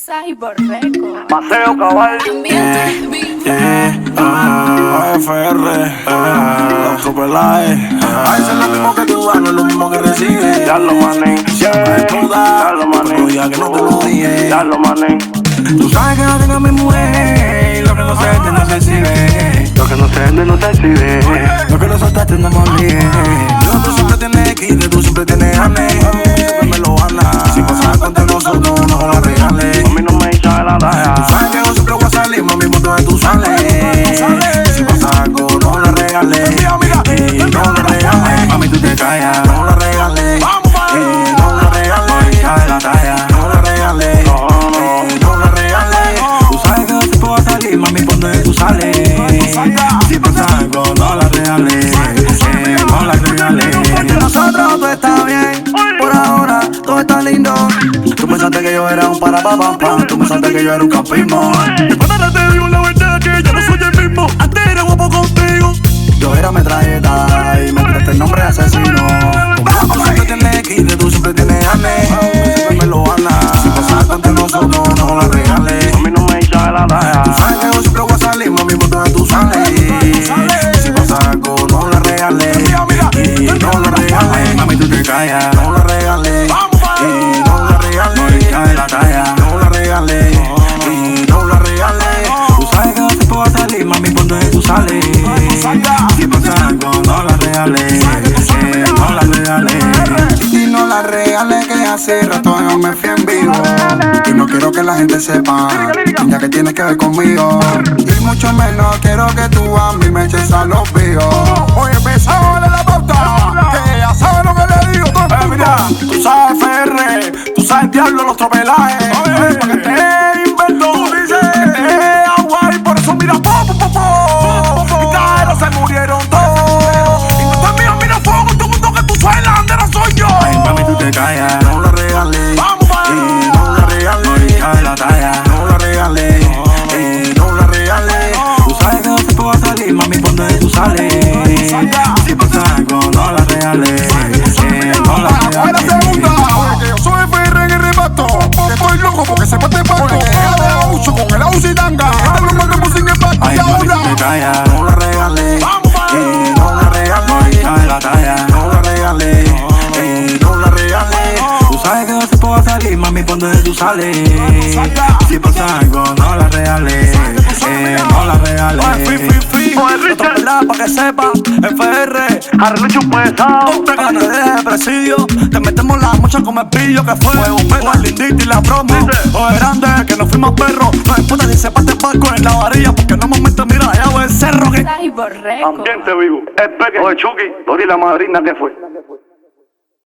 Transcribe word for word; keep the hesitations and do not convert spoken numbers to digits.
Cyborg Records. Paseo cabal. Ambiente. Yeah, ah, A F R, ah, los Copelaes. A veces es lo mismo que tú das, no es lo mismo que recibes. Ya lo mané. Siempre tú das, Ya lo mané. pero ya que no te lo dije. Ya lo mané. Tú sabes que no tengo a mi mujer, lo que no sé te no se exhibe. Lo que no sé de no te decide. Lo que no soltaste no me olvidé. Yo, tú siempre tienes quite, tú siempre tienes ane. Siempre me lo ganas. Si pasa algo entre nosotros, no la regales. A mí no me echa de la talla. Tú sabes que yo siempre voy a salir, mami, por donde tú sales. Si pasa algo, no la regales. Y no la regales. Mami, tú te callas, no la regales. Y no la regales. Echa de la talla, no la regales. No, no. Y no la regales. Tú sabes que yo siempre voy a salir, mami, por donde tú sales. Si pasa algo, no la regales. Eh, no la regales. Entre nosotros todo está bien. Por ahora todo está lindo. Tú pensaste que yo era un para pa pam pam. Tú pensaste que yo era un campismo. Y para te digo la verdad que ya no soy el mismo. Antes era guapo contigo. Yo era metralleta y me tiraste el nombre de asesino. Como tú siempre tienes quite, tú siempre tienes ane. Siempre me lo ganas. Si pasa algo entre nosotros, no la regales. A mí no me echa de la talla. Tú sabes que yo siempre voy a salir, mami, por donde tú sales. Si pasa algo, no la regales. Y no la regales. Mami, tú te callas, no la regales. Y no la regales. Echa de la talla, no la regales. Y no la regales. Tú sabes que yo siempre voy a salir, mami, por donde tú sales. Si pasa algo, no la regales. Eh, no la regales. Y no la regales, que hace rato yo me fui en vivo. Y no quiero que la gente sepa, ya que tienes que ver conmigo. Y mucho menos quiero que tú a mí me eches a los víos. Oye, empezamos de la pauta, que ya sabes lo que le digo. Eh, mira, tú sabes F R, tú sabes diablo los tropelajes. Eh, pa' que te invento, tú dices que te agua y por eso mira po, po, po, po. Mis cajeros se murieron todos. Y tú también mira fuego, todo mundo que tú sabes la bandera soy yo. Ay, mami, tú te callas, no la regales. Vamos, y no la regales. Echa de la talla, no la regales. Y no la regales. Tú sabes que no te puedo salir, mami, por donde tú sales. Si pasa algo, no la regales. Eh, no la regales. Que yo soy F R en el reparto. Que estoy loco porque se parte pato. Que ella te da mucho con el ausi tanga. Esta broma que puse en el party. Ay, mami, tú te callas, no la regales. Y no la regales. Echa de la talla, no la regales. Y no la regales. Tú sabes que no se puedo salir, mami, por donde tú sales. Si pasa algo, no la regales. Eh, no la regales. Free, free, free. Esto es verdad, pa' que sepan. F R, Arrecho pesado. te gané de presidio. Te metemos la mocha como el pillo que fue un perro, el lindito y la promo. O grande, que nos fuimos perros. No importa si se parte el barco en la varilla, porque no momento mira allá o el cerro que. Cyborg Records. Ambiente vivo. El peque. Oye, Chucky. Dori la madrina que fue.